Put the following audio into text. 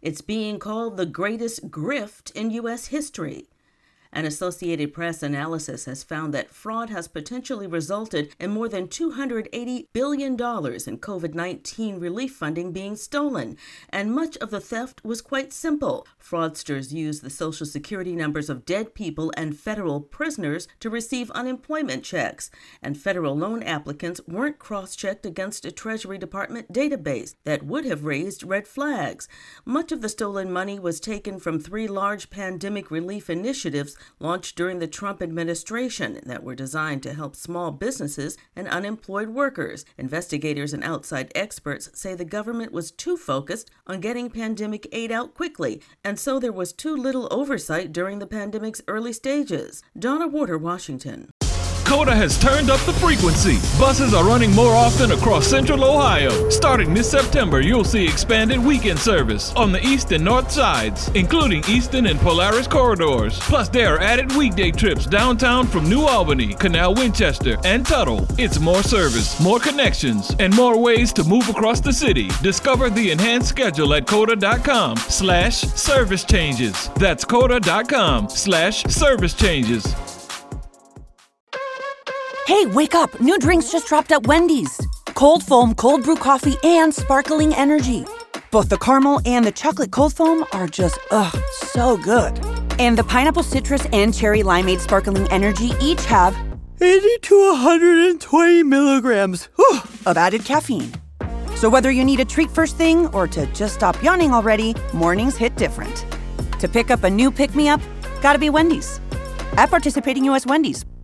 It's being called the greatest grift in U.S. history. An Associated Press analysis has found that fraud has potentially resulted in more than $280 billion in COVID-19 relief funding being stolen, and much of the theft was quite simple. Fraudsters used the Social Security numbers of dead people and federal prisoners to receive unemployment checks, and federal loan applicants weren't cross-checked against a Treasury Department database that would have raised red flags. Much of the stolen money was taken from 3 large pandemic relief initiatives launched during the Trump administration that were designed to help small businesses and unemployed workers. Investigators and outside experts say the government was too focused on getting pandemic aid out quickly, and so there was too little oversight during the pandemic's early stages. Donna Warder, Washington. COTA has turned up the frequency. Buses are running more often across Central Ohio. Starting this September, you'll see expanded weekend service on the east and north sides, including Easton and Polaris corridors. Plus, there are added weekday trips downtown from New Albany, Canal Winchester, and Tuttle. It's more service, more connections, and more ways to move across the city. Discover the enhanced schedule at COTA.com/service changes. That's COTA.com/service changes. Hey, wake up! New drinks just dropped at Wendy's. Cold foam, cold brew coffee, and sparkling energy. Both the caramel and the chocolate cold foam are just, so good. And the pineapple citrus and cherry limeade sparkling energy each have 80 to 120 milligrams of added caffeine. So whether you need a treat first thing or to just stop yawning already, mornings hit different. To pick up a new pick-me-up, gotta be Wendy's. At participating U.S. Wendy's.